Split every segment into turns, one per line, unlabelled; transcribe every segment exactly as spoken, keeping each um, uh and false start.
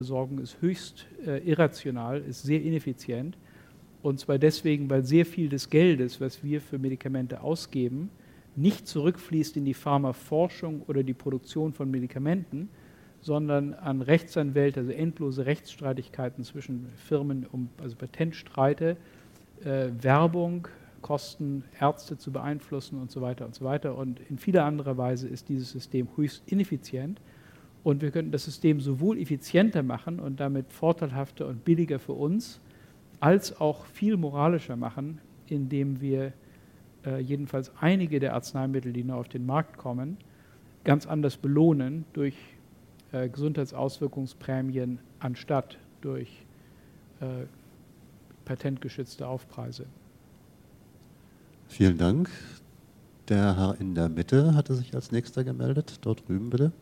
Versorgung ist höchst äh, irrational, ist sehr ineffizient. Und zwar deswegen, weil sehr viel des Geldes, was wir für Medikamente ausgeben, nicht zurückfließt in die Pharmaforschung oder die Produktion von Medikamenten, sondern an Rechtsanwälte, also endlose Rechtsstreitigkeiten zwischen Firmen, um, also Patentstreite, äh, Werbung, Kosten, Ärzte zu beeinflussen und so weiter und so weiter. Und in vieler anderer Weise ist dieses System höchst ineffizient. Und wir könnten das System sowohl effizienter machen und damit vorteilhafter und billiger für uns, als auch viel moralischer machen, indem wir äh, jedenfalls einige der Arzneimittel, die noch auf den Markt kommen, ganz anders belohnen durch äh, Gesundheitsauswirkungsprämien anstatt durch äh, patentgeschützte Aufpreise.
Vielen Dank. Der Herr in der Mitte hatte sich als nächster gemeldet. Dort drüben bitte.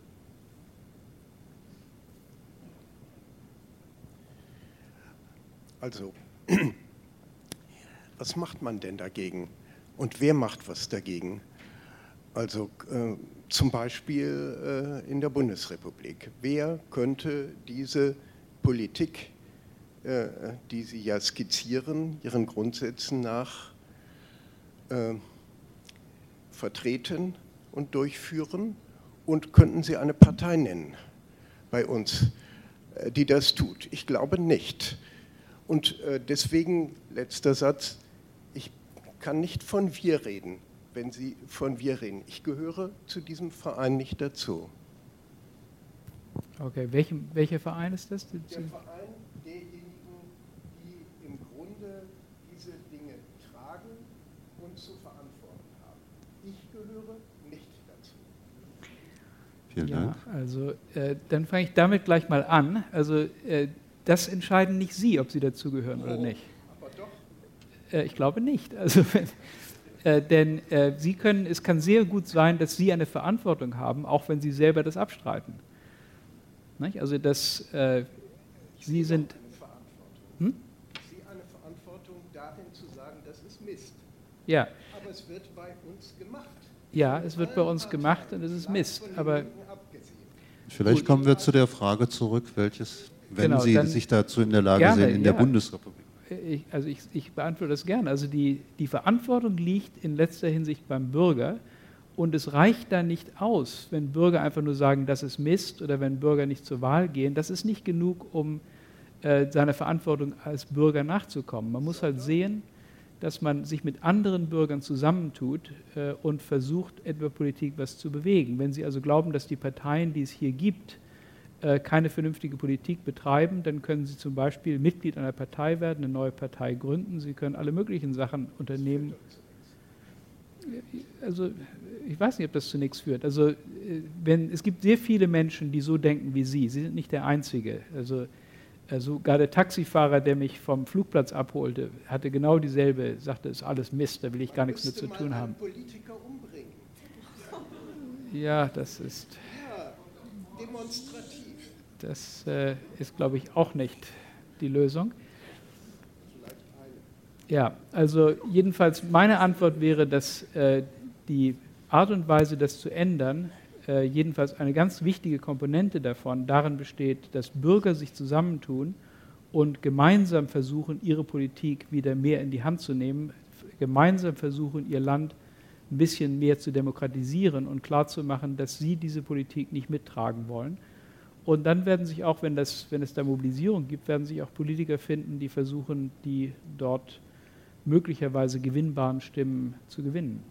Also, was macht man denn dagegen? Und wer macht was dagegen? Also äh, zum Beispiel äh, in der Bundesrepublik. Wer könnte diese Politik, äh, die Sie ja skizzieren, Ihren Grundsätzen nach, äh, vertreten und durchführen? Und könnten Sie eine Partei nennen bei uns, äh, die das tut? Ich glaube nicht. Und äh, deswegen, letzter Satz, ich kann nicht von wir reden, wenn Sie von wir reden. Ich gehöre zu diesem Verein nicht dazu.
Okay, welchem, welcher Verein ist das?
Der Verein derjenigen, die im Grunde diese Dinge tragen und zu verantworten haben. Ich gehöre nicht dazu.
Vielen Dank.
Ja, also äh, dann fange ich damit gleich mal an. Also äh, das entscheiden nicht Sie, ob Sie dazugehören oh, oder nicht.
Aber doch.
Äh, ich glaube nicht. Also, äh, denn äh, Sie können, es kann sehr gut sein, dass Sie eine Verantwortung haben, auch wenn Sie selber das abstreiten. Nicht? Also dass äh, Sie sind...
Eine Verantwortung.
Hm?
Ich sehe eine Verantwortung darin zu sagen, das ist Mist.
Ja.
Aber es wird bei uns gemacht.
Ja, es wird bei uns gemacht und es ist Mist. Aber
vielleicht kommen wir zu der Frage zurück, welches... Wenn
genau,
Sie sich dazu in der Lage
gerne,
sehen, in der
ja.
Bundesrepublik.
Ich, also ich, ich beantworte das gerne. Also die, die Verantwortung liegt in letzter Hinsicht beim Bürger und es reicht da nicht aus, wenn Bürger einfach nur sagen, das ist Mist oder wenn Bürger nicht zur Wahl gehen. Das ist nicht genug, um äh, seiner Verantwortung als Bürger nachzukommen. Man muss halt sehen, dass man sich mit anderen Bürgern zusammentut äh, und versucht, etwa Politik was zu bewegen. Wenn Sie also glauben, dass die Parteien, die es hier gibt, keine vernünftige Politik betreiben, dann können Sie zum Beispiel Mitglied einer Partei werden, eine neue Partei gründen. Sie können alle möglichen Sachen unternehmen. Also ich weiß nicht, ob das zu nichts führt. Also wenn, es gibt sehr viele Menschen, die so denken wie Sie. Sie sind nicht der Einzige. Also sogar der Taxifahrer, der mich vom Flugplatz abholte, hatte genau dieselbe, sagte, es ist alles Mist, da will ich gar nichts mit zu tun haben.
Politiker umbringen.
Ja, das ist...
Ja, demonstrativ.
Das äh, ist, glaube ich, auch nicht die Lösung. Ja, also jedenfalls meine Antwort wäre, dass äh, die Art und Weise, das zu ändern, äh, jedenfalls eine ganz wichtige Komponente davon darin besteht, dass Bürger sich zusammentun und gemeinsam versuchen, ihre Politik wieder mehr in die Hand zu nehmen, gemeinsam versuchen, ihr Land ein bisschen mehr zu demokratisieren und klarzumachen, dass sie diese Politik nicht mittragen wollen. Und dann werden sich auch, wenn, das, wenn es da Mobilisierung gibt, werden sich auch Politiker finden, die versuchen, die dort möglicherweise gewinnbaren Stimmen zu gewinnen.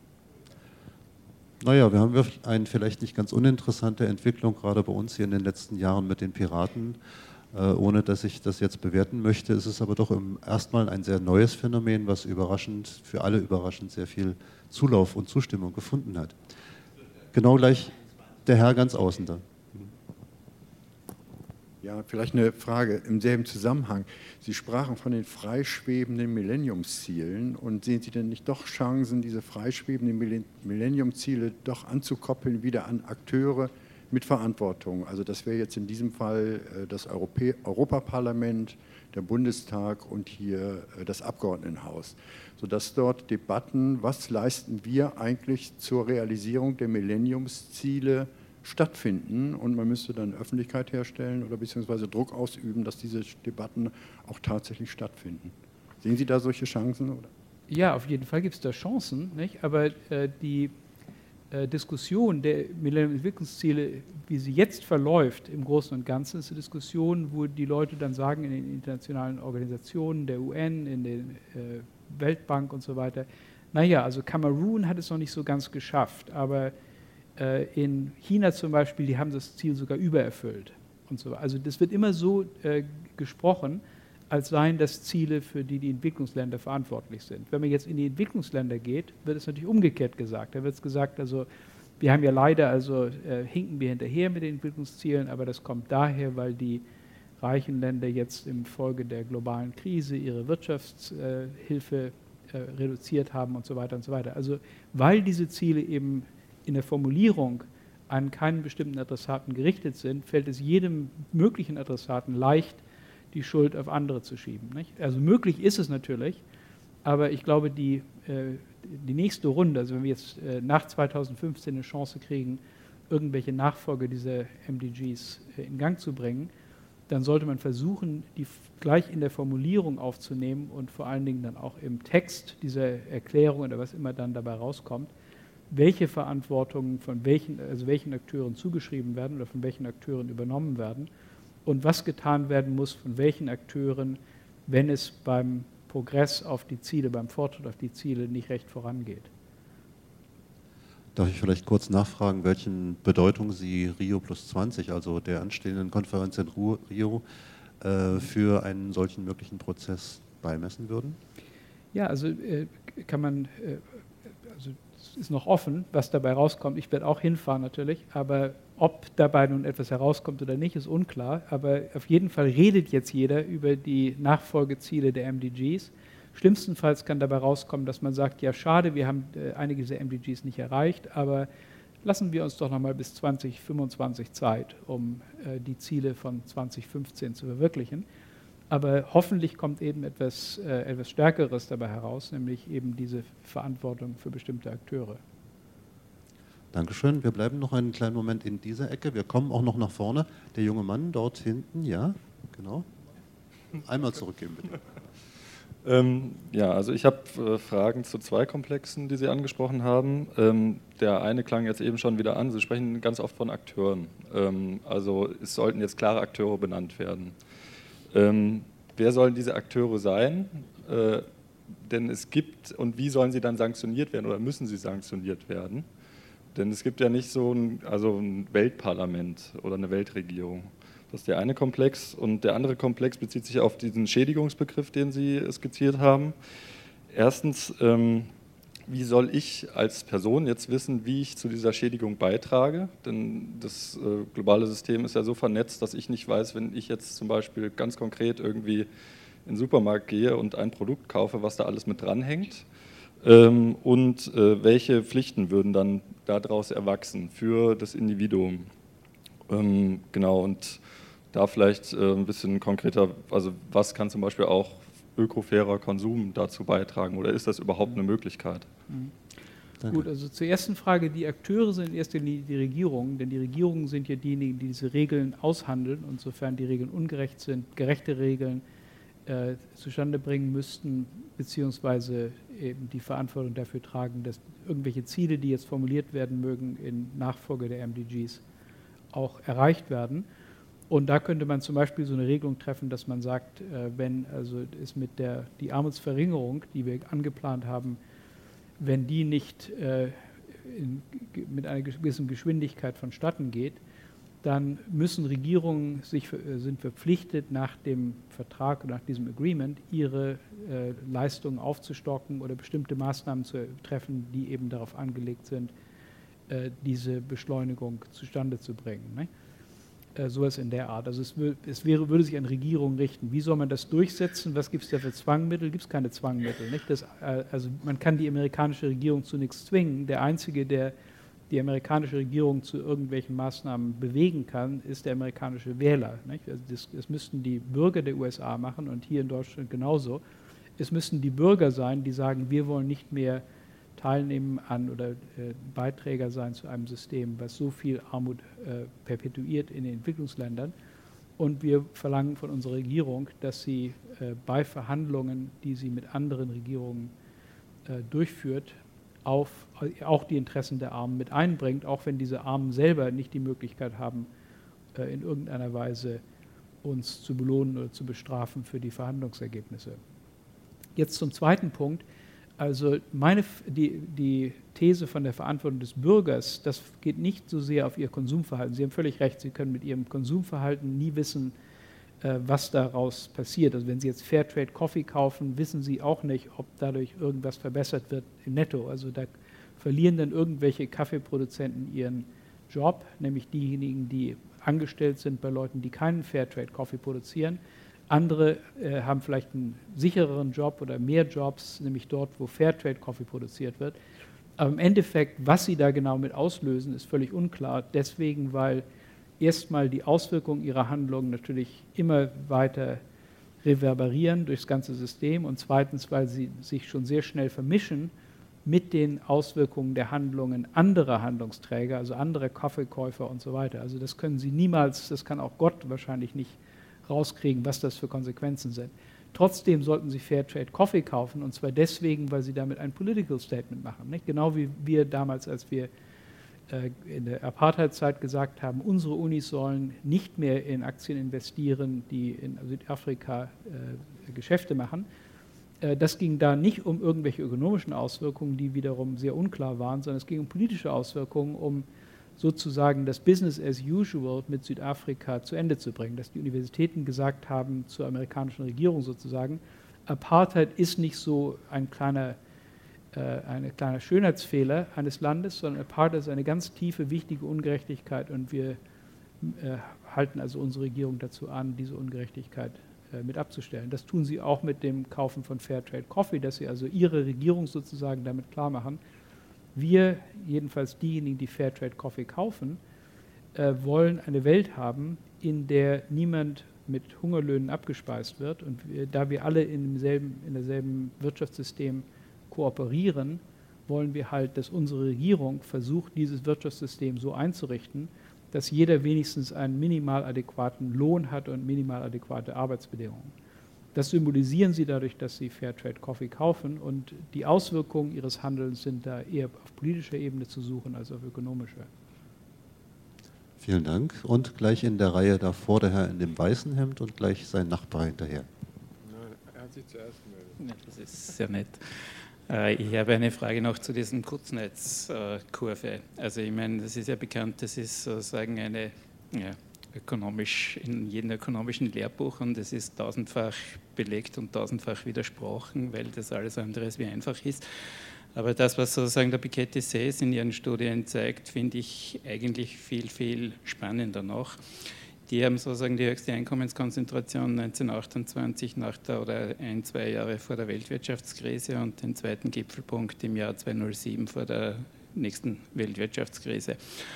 Naja, wir haben eine vielleicht nicht ganz uninteressante Entwicklung, gerade bei uns hier in den letzten Jahren mit den Piraten. Äh, ohne dass ich das jetzt bewerten möchte, ist es aber doch im, erstmal ein sehr neues Phänomen, was überraschend, für alle überraschend sehr viel Zulauf und Zustimmung gefunden hat. Genau gleich der Herr ganz außen da.
Ja, vielleicht eine Frage im selben Zusammenhang. Sie sprachen von den freischwebenden Millenniumszielen und sehen Sie denn nicht doch Chancen, diese freischwebenden Millenniumsziele doch anzukoppeln wieder an Akteure mit Verantwortung? Also das wäre jetzt in diesem Fall das Europä- Europaparlament, der Bundestag und hier das Abgeordnetenhaus, sodass dort Debatten, was leisten wir eigentlich zur Realisierung der Millenniumsziele, stattfinden und man müsste dann Öffentlichkeit herstellen oder beziehungsweise Druck ausüben, dass diese Debatten auch tatsächlich stattfinden. Sehen Sie da solche Chancen? Oder?
Ja, auf jeden Fall gibt es da Chancen, nicht? Aber äh, die äh, Diskussion der Millennium-Entwicklungsziele, wie sie jetzt verläuft im Großen und Ganzen, ist eine Diskussion, wo die Leute dann sagen, in den internationalen Organisationen, der U N, in der äh, Weltbank und so weiter, naja, also Kamerun hat es noch nicht so ganz geschafft, aber äh, in China zum Beispiel, die haben das Ziel sogar übererfüllt und so. Also das wird immer so äh, gesprochen, als seien das Ziele, für die die Entwicklungsländer verantwortlich sind. Wenn man jetzt in die Entwicklungsländer geht, wird es natürlich umgekehrt gesagt. Da wird es gesagt, also wir haben ja leider, also äh, hinken wir hinterher mit den Entwicklungszielen, aber das kommt daher, weil die reichen Länder jetzt infolge der globalen Krise ihre Wirtschaftshilfe äh, äh, reduziert haben und so weiter und so weiter. Also weil diese Ziele eben in der Formulierung an keinen bestimmten Adressaten gerichtet sind, fällt es jedem möglichen Adressaten leicht, die Schuld auf andere zu schieben. Nicht? Also möglich ist es natürlich, aber ich glaube, die, äh, die nächste Runde, also wenn wir jetzt äh, nach zweitausendfünfzehn eine Chance kriegen, irgendwelche Nachfolge dieser M D Gs äh, in Gang zu bringen, dann sollte man versuchen, die gleich in der Formulierung aufzunehmen und vor allen Dingen dann auch im Text dieser Erklärung oder was immer dann dabei rauskommt, welche Verantwortungen von welchen, also welchen Akteuren zugeschrieben werden oder von welchen Akteuren übernommen werden und was getan werden muss von welchen Akteuren, wenn es beim Progress auf die Ziele, beim Fortschritt auf die Ziele nicht recht vorangeht.
Darf ich vielleicht kurz nachfragen, welchen Bedeutung Sie Rio plus zwanzig, also der anstehenden Konferenz in Rio, äh, für einen solchen möglichen Prozess beimessen würden?
Ja, also äh, kann man, äh, also es ist noch offen, was dabei rauskommt. Ich werde auch hinfahren natürlich, aber ob dabei nun etwas herauskommt oder nicht, ist unklar. Aber auf jeden Fall redet jetzt jeder über die Nachfolgeziele der M D Gs. Schlimmstenfalls kann dabei rauskommen, dass man sagt, ja schade, wir haben äh, einige dieser M D Gs nicht erreicht, aber lassen wir uns doch noch mal bis zwanzig fünfundzwanzig Zeit, um äh, die Ziele von zwanzig fünfzehn zu verwirklichen. Aber hoffentlich kommt eben etwas, äh, etwas Stärkeres dabei heraus, nämlich eben diese Verantwortung für bestimmte Akteure.
Dankeschön. Wir bleiben noch einen kleinen Moment in dieser Ecke. Wir kommen auch noch nach vorne. Der junge Mann dort hinten, ja, genau. Einmal zurückgeben, bitte.
Ähm, ja, also ich habe äh, Fragen zu zwei Komplexen, die Sie angesprochen haben. Ähm, der eine klang jetzt eben schon wieder an. Sie sprechen ganz oft von Akteuren. Ähm, also es sollten jetzt klare Akteure benannt werden. Ähm, wer sollen diese Akteure sein? Äh, denn es gibt, und wie sollen sie dann sanktioniert werden oder müssen sie sanktioniert werden? Denn es gibt ja nicht so ein, also ein Weltparlament oder eine Weltregierung. Das ist der eine Komplex. Und der andere Komplex bezieht sich auf diesen Schädigungsbegriff, den Sie skizziert haben. Erstens, ähm, wie soll ich als Person jetzt wissen, wie ich zu dieser Schädigung beitrage? Denn das äh, globale System ist ja so vernetzt, dass ich nicht weiß, wenn ich jetzt zum Beispiel ganz konkret irgendwie in den Supermarkt gehe und ein Produkt kaufe, was da alles mit dranhängt. Ähm, und äh, welche Pflichten würden dann daraus erwachsen für das Individuum? Ähm, genau, und da vielleicht äh, ein bisschen konkreter, also was kann zum Beispiel auch ökofairer Konsum dazu beitragen oder ist das überhaupt eine Möglichkeit?
Mhm. Gut, also zur ersten Frage, die Akteure sind in erster Linie die Regierungen, denn die Regierungen sind ja diejenigen, die diese Regeln aushandeln und sofern die Regeln ungerecht sind, gerechte Regeln äh, zustande bringen müssten, beziehungsweise eben die Verantwortung dafür tragen, dass irgendwelche Ziele, die jetzt formuliert werden mögen, in Nachfolge der M D Gs auch erreicht werden. Und da könnte man zum Beispiel so eine Regelung treffen, dass man sagt, äh, wenn also es mit der die Armutsverringerung, die wir angeplant haben, wenn die nicht äh, in, mit einer gewissen Geschwindigkeit vonstatten geht, dann müssen Regierungen sich äh, sind verpflichtet, nach dem Vertrag oder nach diesem Agreement ihre äh, Leistungen aufzustocken oder bestimmte Maßnahmen zu treffen, die eben darauf angelegt sind, äh, diese Beschleunigung zustande zu bringen. Ne? Sowas in der Art. Also es, es wäre, würde sich an Regierungen richten. Wie soll man das durchsetzen? Was gibt es da für Zwangmittel? Gibt es keine Zwangmittel. Nicht? Das, also man kann die amerikanische Regierung zu nichts zwingen. Der Einzige, der die amerikanische Regierung zu irgendwelchen Maßnahmen bewegen kann, ist der amerikanische Wähler. Nicht? Also das, das müssten die Bürger der U S A machen und hier in Deutschland genauso. Es müssten die Bürger sein, die sagen, wir wollen nicht mehr teilnehmen an oder äh, Beiträger sein zu einem System, was so viel Armut äh, perpetuiert in den Entwicklungsländern. Und wir verlangen von unserer Regierung, dass sie äh, bei Verhandlungen, die sie mit anderen Regierungen äh, durchführt, auf, auch die Interessen der Armen mit einbringt, auch wenn diese Armen selber nicht die Möglichkeit haben, äh, in irgendeiner Weise uns zu belohnen oder zu bestrafen für die Verhandlungsergebnisse. Jetzt zum zweiten Punkt. Also meine, die, die These von der Verantwortung des Bürgers, das geht nicht so sehr auf ihr Konsumverhalten. Sie haben völlig recht, Sie können mit Ihrem Konsumverhalten nie wissen, äh, was daraus passiert. Also wenn Sie jetzt Fairtrade Coffee kaufen, wissen Sie auch nicht, ob dadurch irgendwas verbessert wird im Netto. Also da verlieren dann irgendwelche Kaffeeproduzenten ihren Job, nämlich diejenigen, die angestellt sind bei Leuten, die keinen Fairtrade Coffee produzieren. Andere äh, haben vielleicht einen sichereren Job oder mehr Jobs, nämlich dort, wo Fairtrade Coffee produziert wird. Aber im Endeffekt, was sie da genau mit auslösen, ist völlig unklar. Deswegen, weil erstmal die Auswirkungen ihrer Handlungen natürlich immer weiter reverberieren durchs ganze System und zweitens, weil sie sich schon sehr schnell vermischen mit den Auswirkungen der Handlungen anderer Handlungsträger, also anderer Kaffeekäufer und so weiter. Also das können Sie niemals, das kann auch Gott wahrscheinlich nicht rauskriegen, was das für Konsequenzen sind. Trotzdem sollten Sie Fairtrade Coffee kaufen, und zwar deswegen, weil Sie damit ein Political Statement machen. Nicht? Genau wie wir damals, als wir äh, in der Apartheid-Zeit gesagt haben, unsere Unis sollen nicht mehr in Aktien investieren, die in Südafrika äh, Geschäfte machen. Äh, das ging da nicht um irgendwelche ökonomischen Auswirkungen, die wiederum sehr unklar waren, sondern es ging um politische Auswirkungen, um sozusagen das Business as usual mit Südafrika zu Ende zu bringen, dass die Universitäten gesagt haben zur amerikanischen Regierung sozusagen, Apartheid ist nicht so ein kleiner, äh, ein kleiner Schönheitsfehler eines Landes, sondern Apartheid ist eine ganz tiefe, wichtige Ungerechtigkeit und wir äh, halten also unsere Regierung dazu an, diese Ungerechtigkeit äh, mit abzustellen. Das tun sie auch mit dem Kaufen von Fairtrade Coffee, dass sie also ihre Regierung sozusagen damit klar machen, wir, jedenfalls diejenigen, die Fairtrade Coffee kaufen, äh, wollen eine Welt haben, in der niemand mit Hungerlöhnen abgespeist wird. Und wir, da wir alle in demselben, in derselben Wirtschaftssystem kooperieren, wollen wir halt, dass unsere Regierung versucht, dieses Wirtschaftssystem so einzurichten, dass jeder wenigstens einen minimal adäquaten Lohn hat und minimal adäquate Arbeitsbedingungen. Das symbolisieren sie dadurch, dass sie Fairtrade Coffee kaufen und die Auswirkungen ihres Handelns sind da eher auf politischer Ebene zu suchen als auf ökonomischer.
Vielen Dank. Und gleich in der Reihe davor der Herr in dem weißen Hemd und gleich sein Nachbar hinterher.
Nein, er hat sich zuerst gemeldet.
Ja, das ist sehr nett. Ich habe eine Frage noch zu diesem Kurznetzkurve. Also ich meine, das ist ja bekannt, das ist sozusagen eine... Ja, ökonomisch, in jedem ökonomischen Lehrbuch und es ist tausendfach belegt und tausendfach widersprochen, weil das alles andere wie einfach ist. Aber das, was sozusagen der Piketty Says in ihren Studien zeigt, finde ich eigentlich viel, viel spannender noch. Die haben sozusagen die höchste Einkommenskonzentration neunzehnhundertachtundzwanzig nach der, oder ein, zwei Jahre vor der Weltwirtschaftskrise und den zweiten Gipfelpunkt im Jahr zweitausendsieben vor der nächsten Weltwirtschaftskrise.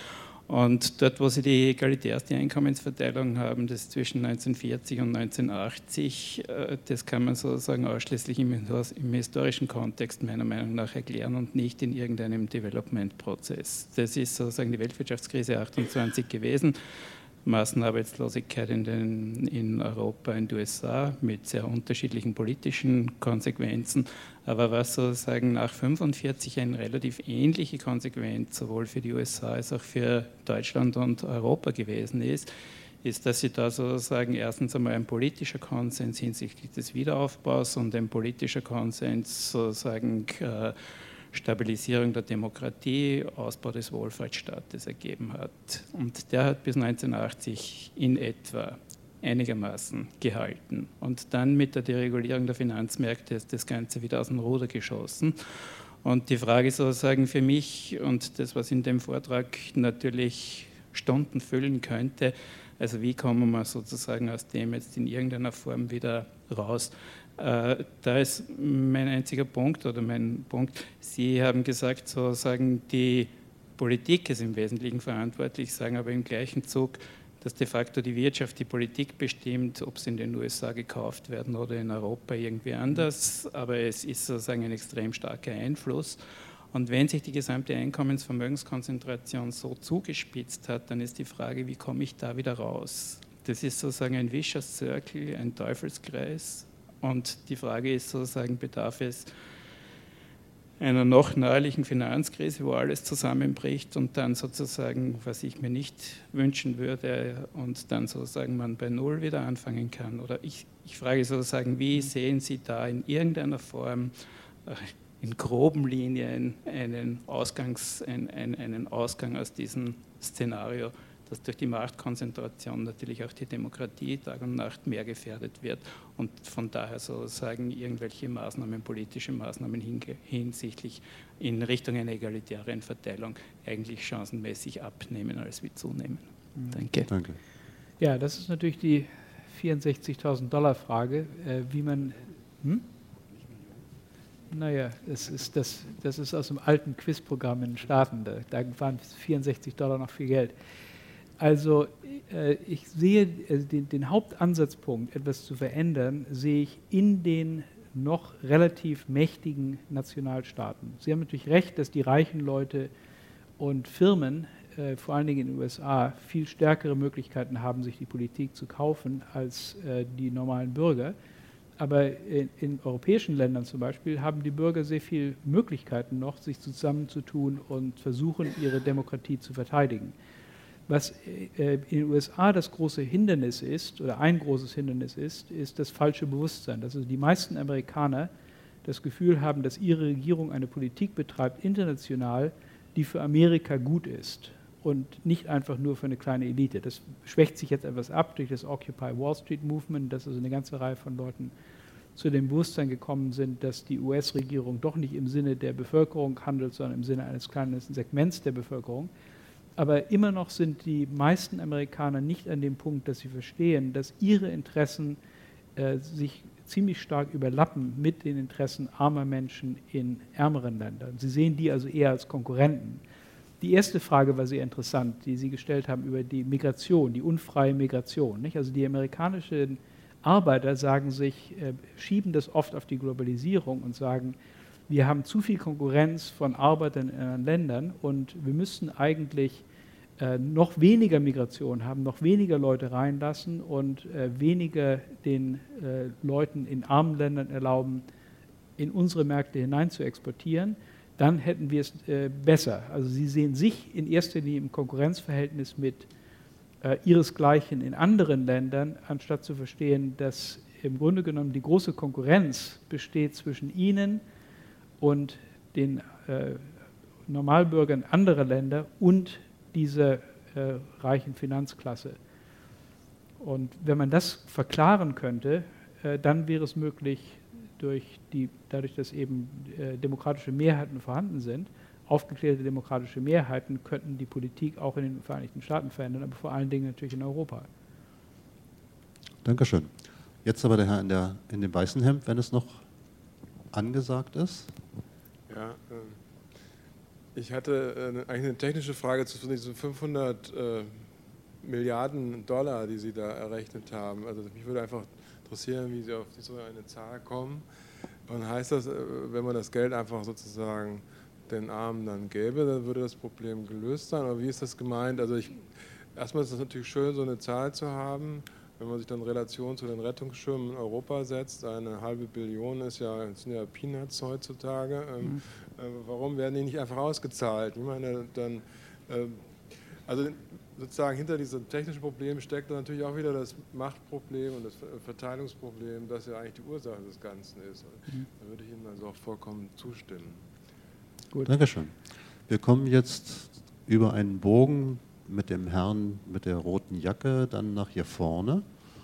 Und dort, wo sie die egalitärste Einkommensverteilung haben, das zwischen neunzehnhundertvierzig und neunzehnhundertachtzig, das kann man sozusagen ausschließlich im, im historischen Kontext meiner Meinung nach erklären und nicht in irgendeinem Development-Prozess. Das ist sozusagen die Weltwirtschaftskrise achtundzwanzig gewesen, Massenarbeitslosigkeit in, den, in Europa, in den U S A mit sehr unterschiedlichen politischen Konsequenzen, aber was sozusagen nach fünfundvierzig eine relativ ähnliche Konsequenz sowohl für die U S A als auch für Deutschland und Europa gewesen ist, ist, dass sie da sozusagen erstens einmal ein politischer Konsens hinsichtlich des Wiederaufbaus und ein politischer Konsens sozusagen äh, Stabilisierung der Demokratie, Ausbau des Wohlfahrtsstaates ergeben hat. Und der hat bis neunzehnhundertachtzig in etwa einigermaßen gehalten. Und dann mit der Deregulierung der Finanzmärkte ist das Ganze wieder aus dem Ruder geschossen. Und die Frage sozusagen für mich und das, was in dem Vortrag natürlich Stunden füllen könnte, also wie kommen wir sozusagen aus dem jetzt in irgendeiner Form wieder raus? Äh, da ist mein einziger Punkt oder mein Punkt, Sie haben gesagt, sozusagen die Politik ist im Wesentlichen verantwortlich, sagen aber im gleichen Zug, dass de facto die Wirtschaft die Politik bestimmt, ob sie in den U S A gekauft werden oder in Europa irgendwie anders, aber es ist sozusagen ein extrem starker Einfluss. Und wenn sich die gesamte Einkommensvermögenskonzentration so zugespitzt hat, dann ist die Frage, wie komme ich da wieder raus? Das ist sozusagen ein Vicious Circle, ein Teufelskreis. Und die Frage ist sozusagen, bedarf es einer noch neuerlichen Finanzkrise, wo alles zusammenbricht und dann sozusagen, was ich mir nicht wünschen würde, und dann sozusagen man bei Null wieder anfangen kann. Oder ich, ich frage sozusagen, wie sehen Sie da in irgendeiner Form, in groben Linien, einen, Ausgangs, ein, ein, einen Ausgang aus diesem Szenario, dass durch die Machtkonzentration natürlich auch die Demokratie Tag und Nacht mehr gefährdet wird und von daher sozusagen irgendwelche Maßnahmen, politische Maßnahmen hinsichtlich in Richtung einer egalitären Verteilung eigentlich chancenmäßig abnehmen als wie zunehmen. Mhm. Danke.
Danke.
Ja, das ist natürlich die vierundsechzigtausend Dollar Frage, äh, wie man... Hm? Naja, das ist, das, das ist aus dem alten Quizprogramm in den Staaten, da, da waren vierundsechzig Dollar noch viel Geld. Also äh, ich sehe äh, den, den Hauptansatzpunkt, etwas zu verändern, sehe ich in den noch relativ mächtigen Nationalstaaten. Sie haben natürlich recht, dass die reichen Leute und Firmen, äh, vor allen Dingen in den U S A, viel stärkere Möglichkeiten haben, sich die Politik zu kaufen als äh, die normalen Bürger. Aber in, in europäischen Ländern zum Beispiel haben die Bürger sehr viele Möglichkeiten noch, sich zusammenzutun und versuchen, ihre Demokratie zu verteidigen. Was äh, in den U S A das große Hindernis ist, oder ein großes Hindernis ist, ist das falsche Bewusstsein. Dass also die meisten Amerikaner das Gefühl haben, dass ihre Regierung eine Politik betreibt, international, die für Amerika gut ist und nicht einfach nur für eine kleine Elite. Das schwächt sich jetzt etwas ab durch das Occupy Wall Street Movement, dass also eine ganze Reihe von Leuten zu dem Bewusstsein gekommen sind, dass die U S-Regierung doch nicht im Sinne der Bevölkerung handelt, sondern im Sinne eines kleinen Segments der Bevölkerung. Aber immer noch sind die meisten Amerikaner nicht an dem Punkt, dass sie verstehen, dass ihre Interessen äh, sich ziemlich stark überlappen mit den Interessen armer Menschen in ärmeren Ländern. Sie sehen die also eher als Konkurrenten. Die erste Frage war sehr interessant, die Sie gestellt haben über die Migration, die unfreie Migration. Nicht? Also die amerikanischen Arbeiter sagen sich, äh, schieben das oft auf die Globalisierung und sagen, wir haben zu viel Konkurrenz von Arbeitern in anderen Ländern und wir müssten eigentlich äh, noch weniger Migration haben, noch weniger Leute reinlassen und äh, weniger den äh, Leuten in armen Ländern erlauben, in unsere Märkte hinein zu exportieren. Dann hätten wir es äh, besser. Also sie sehen sich in erster Linie im Konkurrenzverhältnis mit äh, ihresgleichen in anderen Ländern, anstatt zu verstehen, dass im Grunde genommen die große Konkurrenz besteht zwischen ihnen und den äh, Normalbürgern anderer Länder und dieser äh, reichen Finanzklasse. Und wenn man das verklaren könnte, äh, dann wäre es möglich, durch die, dadurch, dass eben äh, demokratische Mehrheiten vorhanden sind, aufgeklärte demokratische Mehrheiten könnten die Politik auch in den Vereinigten Staaten verändern, aber vor allen Dingen natürlich in Europa.
Dankeschön. Jetzt aber der Herr in, der, in dem weißen Hemd, wenn es noch angesagt ist.
Ja, äh, ich hatte äh, eigentlich eine technische Frage zu diesen fünfhundert äh, Milliarden Dollar, die Sie da errechnet haben. Also mich würde einfach interessieren, wie Sie auf so eine Zahl kommen. Und heißt das, wenn man das Geld einfach sozusagen den Armen dann gäbe, dann würde das Problem gelöst sein? Oder wie ist das gemeint? Also ich, erstmal ist es natürlich schön, so eine Zahl zu haben. Wenn man sich dann in Relation zu den Rettungsschirmen in Europa setzt, eine halbe Billion ist ja, das sind ja Peanuts heutzutage. Mhm. Äh, warum werden die nicht einfach ausgezahlt? Ich meine, dann, äh, also sozusagen hinter diesem technischen Problem steckt dann natürlich auch wieder das Machtproblem und das Verteilungsproblem, das ja eigentlich die Ursache des Ganzen ist. Mhm. Da würde ich Ihnen also auch vollkommen zustimmen.
Gut. Dankeschön. Wir kommen jetzt über einen Bogen mit dem Herrn mit der roten Jacke dann nach hier vorne.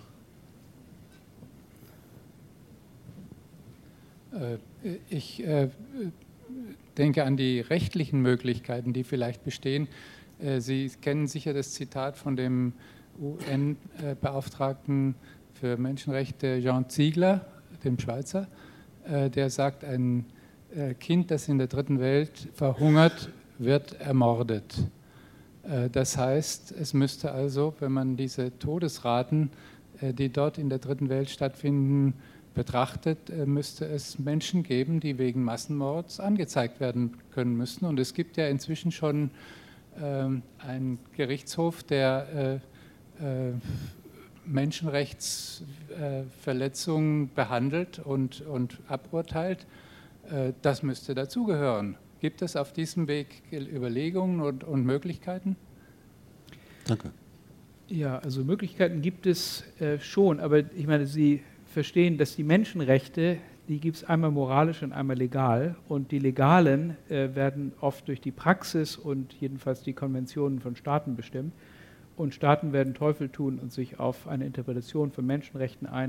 Ich denke an die rechtlichen Möglichkeiten, die vielleicht bestehen. Sie kennen sicher das Zitat von dem U N-Beauftragten für Menschenrechte Jean Ziegler, dem Schweizer, der sagt, ein Kind, das in der dritten Welt verhungert, wird ermordet. Das heißt, es müsste also, wenn man diese Todesraten, die dort in der dritten Welt stattfinden, betrachtet, äh, müsste es Menschen geben, die wegen Massenmords angezeigt werden können müssen. Und es gibt ja inzwischen schon ähm, einen Gerichtshof, der äh, äh, Menschenrechtsverletzungen äh, behandelt und, und aburteilt. Äh, das müsste dazugehören. Gibt es auf diesem Weg Überlegungen und, und Möglichkeiten?
Danke.
Ja, also Möglichkeiten gibt es äh, schon, aber ich meine, Sie verstehen, dass die Menschenrechte, die gibt es einmal moralisch und einmal legal, und die legalen äh, werden oft durch die Praxis und jedenfalls die Konventionen von Staaten bestimmt, und Staaten werden Teufel tun und sich auf eine Interpretation von Menschenrechten ein